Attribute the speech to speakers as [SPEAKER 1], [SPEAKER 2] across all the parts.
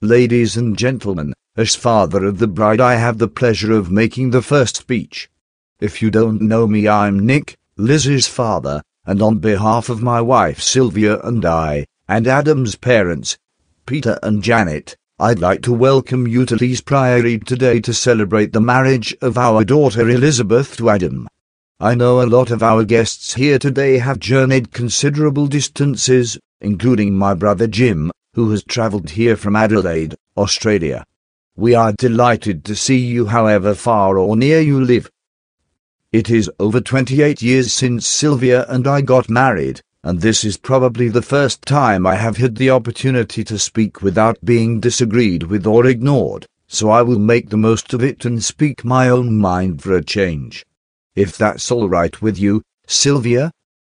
[SPEAKER 1] Ladies and gentlemen, as father of the bride I have the pleasure of making the first speech. If you don't know me, I'm Nick, Liz's father, and on behalf of my wife Sylvia and I, and Adam's parents, Peter and Janet, I'd like to welcome you to Lee's Priory today to celebrate the marriage of our daughter Elizabeth to Adam. I know a lot of our guests here today have journeyed considerable distances, including my brother Jim, who has travelled here from Adelaide, Australia. We are delighted to see you however far or near you live. It is over 28 years since Sylvia and I got married, and this is probably the first time I have had the opportunity to speak without being disagreed with or ignored, so I will make the most of it and speak my own mind for a change. If that's all right with you, Sylvia?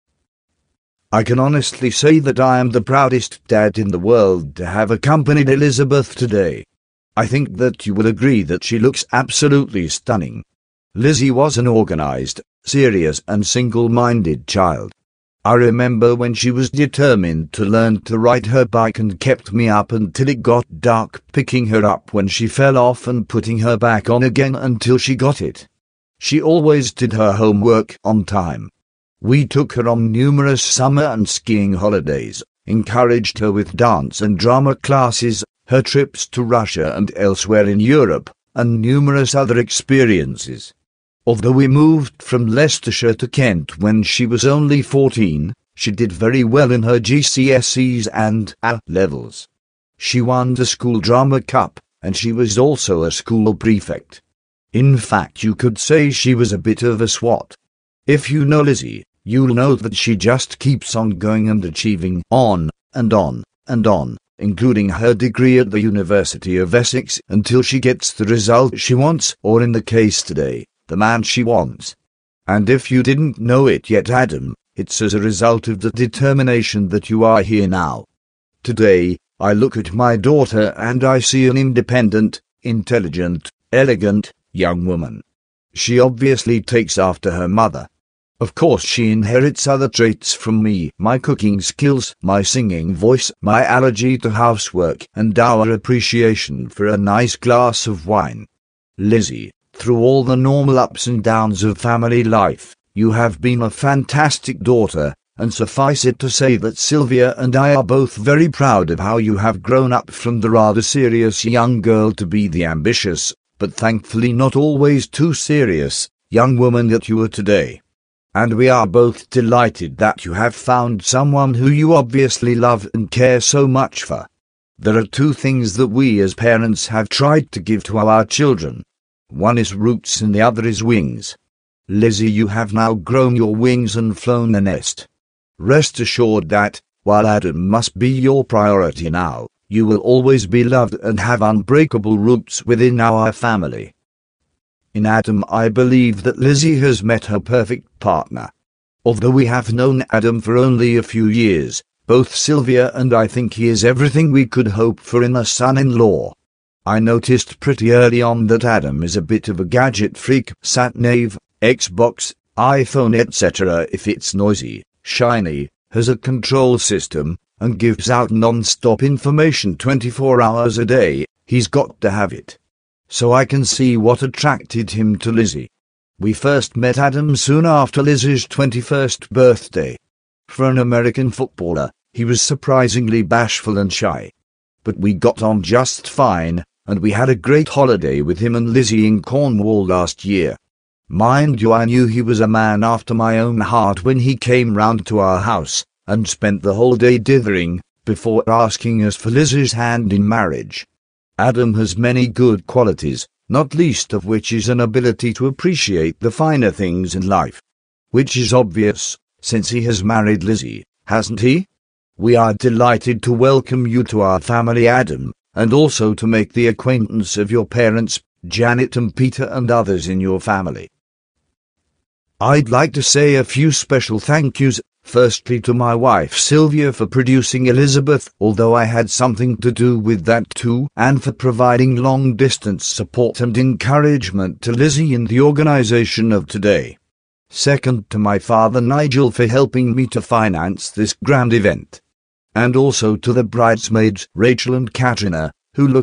[SPEAKER 1] I can honestly say that I am the proudest dad in the world to have accompanied Elizabeth today. I think that you will agree that she looks absolutely stunning. Lizzie was an organized, serious and single-minded child. I remember when she was determined to learn to ride her bike and kept me up until it got dark, picking her up when she fell off and putting her back on again until she got it. She always did her homework on time. We took her on numerous summer and skiing holidays, encouraged her with dance and drama classes, her trips to Russia and elsewhere in Europe, and numerous other experiences. Although we moved from Leicestershire to Kent when she was only 14, she did very well in her GCSEs and A levels. She won the School Drama Cup, and she was also a school prefect. In fact, you could say she was a bit of a swot. If you know Lizzie, you'll know that she just keeps on going and achieving on and on and on, including her degree at the University of Essex until she gets the result she wants, or in the case today, the man she wants. And if you didn't know it yet, Adam, it's as a result of the determination that you are here now. Today, I look at my daughter and I see an independent, intelligent, elegant, young woman. She obviously takes after her mother. Of course she inherits other traits from me, my cooking skills, my singing voice, my allergy to housework, and our appreciation for a nice glass of wine. Lizzie, through all the normal ups and downs of family life, you have been a fantastic daughter, and suffice it to say that Sylvia and I are both very proud of how you have grown up from the rather serious young girl to be the ambitious, but thankfully not always too serious, young woman that you are today. And we are both delighted that you have found someone who you obviously love and care so much for. There are two things that we as parents have tried to give to our children. One is roots and the other is wings. Lizzie, you have now grown your wings and flown a nest. Rest assured that, while Adam must be your priority now, you will always be loved and have unbreakable roots within our family. In Adam, I believe that Lizzie has met her perfect partner. Although we have known Adam for only a few years, both Sylvia and I think he is everything we could hope for in a son-in-law. I noticed pretty early on that Adam is a bit of a gadget freak, sat-nav, Xbox, iPhone etc. If it's noisy, shiny, has a control system, and gives out non-stop information 24 hours a day, he's got to have it. So I can see what attracted him to Lizzie. We first met Adam soon after Lizzie's 21st birthday. For an American footballer, he was surprisingly bashful and shy. But we got on just fine, and we had a great holiday with him and Lizzie in Cornwall last year. Mind you, I knew he was a man after my own heart when he came round to our house, and spent the whole day dithering, before asking us for Lizzie's hand in marriage. Adam has many good qualities, not least of which is an ability to appreciate the finer things in life. Which is obvious, since he has married Lizzie, hasn't he? We are delighted to welcome you to our family, Adam, and also to make the acquaintance of your parents, Janet and Peter, and others in your family. I'd like to say a few special thank yous, firstly to my wife Sylvia for producing Elizabeth, although I had something to do with that too, and for providing long-distance support and encouragement to Lizzie in the organization of today. Second, to my father Nigel for helping me to finance this grand event. And also to the bridesmaids Rachel and Katrina, who looked